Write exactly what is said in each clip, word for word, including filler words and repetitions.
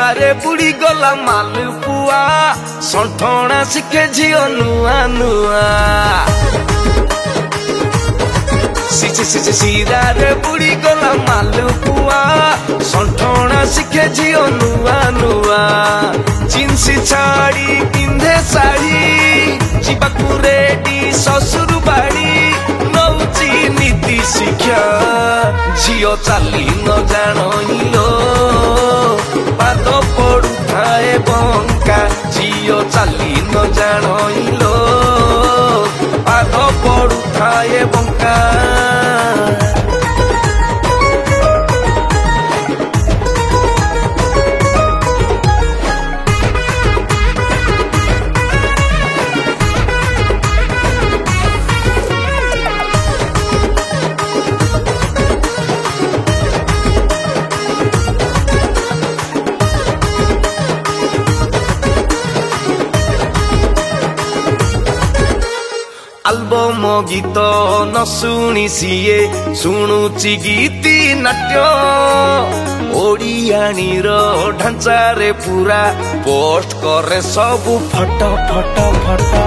ସିରାରେ ବୁଡ଼ି ଗଲା ମାଲପୁଆ ସଣ୍ଠଣା ଶିଖେ ଝିଅ ନୂଆ ନୂଆ ସିରାରେ ବୁଡ଼ି ଗଲା ମାଲପୁଆ ସଣ୍ଠଣା ଶିଖେ ଝିଅ ନୂଆ ନୂଆ ଜିନ୍ସ ଛାଡ଼ି ପିନ୍ଧେ ଶାଢ଼ୀ ଯିବାକୁ ରେଡି ଶ୍ୱଶୁର ବାଡ଼ି ନଉଛି ନୀତି ଶିକ୍ଷା ଝିଅ ଚାଲି ନ ଜାଣିଲୋ ପାଦ ପଡୁଥାଏ ବଙ୍କା ଝିଅ ଚାଲି ନ ଜାଣିଲୋ ପାଦ ପଡୁଥାଏ ବଙ୍କା ଆଲବମ ଗୀତ ନ ଶୁଣି ସିଏ ଶୁଣୁଛି ଗୀତି ନାଟ୍ୟ ଓଡ଼ିଆଣୀର ଢାଞ୍ଚାରେ ପୁରା ପୋଷ୍ଟ କରେ ସବୁ photo photo photo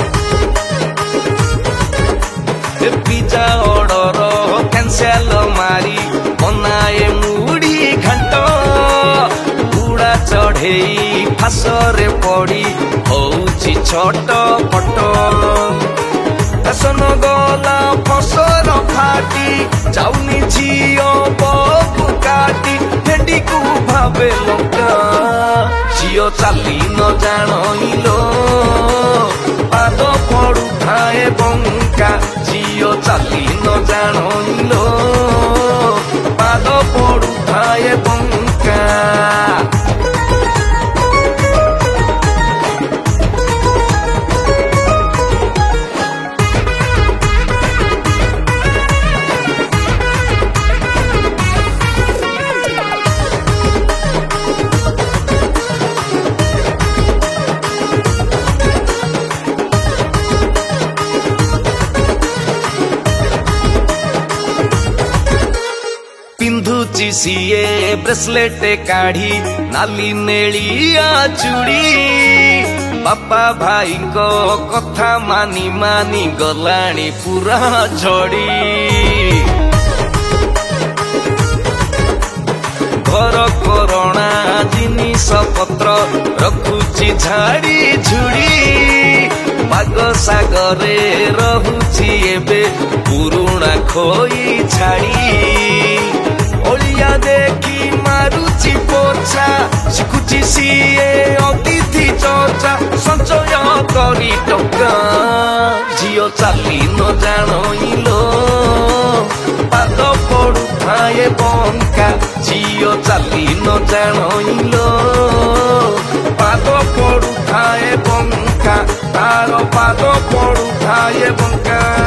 pizza order cancel ମାରି ବନାଏ ମୁଢି ଘାଣ୍ଟ ଉଡ଼ା ଚଢେଇ ଫାଶରେ ପଡି ହଉଛି ଛୋଟ ପଟ ଫ୍ୟାସନ ଗଲା ଫସର ଫାଟି ଯାଉନି ଝିଅ ବବୁ କାଟି ଭେଣ୍ଡିକୁ ଭାବେ ଲଙ୍କା ଝିଅ ଚାଲି ନ ଜାଣିଲୋ ପାଦ ପଡୁଥାଏ ବଙ୍କା ଝିଅ ଚାଲି ନ ଜାଣିଲୋ ପାଦ ପଡୁଥାଏ ବଙ୍କା ପିନ୍ଧୁଛି ସିଏ ବ୍ରେସଲେଟ କାଢି ନାଲି ନେଳିଆ ଚୁଡ଼ି ବାପା ଭାଇଙ୍କ କଥା ମାନି ମାନି ଗଲାଣି ପୁରା ଝଡ଼ି ଘର କରଣା ଜିନିଷ ପତ୍ର ରଖୁଛି ଝାଡ଼ି ଝୁଡ଼ି ପାଗ ସାଗରେ ରହୁଛି ଏବେ ପୁରୁଣା ଖୋଇ ଛାଡ଼ି ଅଳିଆ ଦେଖି ମାରୁଛି ପୋଛା ଶିଖୁଛି ସିଏ ଅତିଥି ଚର୍ଚ୍ଚା ସଞ୍ଚୟ କରି ଟଙ୍କା ଝିଅ ଚାଲି ନ ଜାଣିଲୋ ପାଦ ପଡୁଥାଏ ବଙ୍କା ଝିଅ ଚାଲି ନ ଜାଣିଲୋ ପାଦ ପଡୁଥାଏ ବଙ୍କା ତାର ପାଦ ପଡୁଥାଏ ବଙ୍କା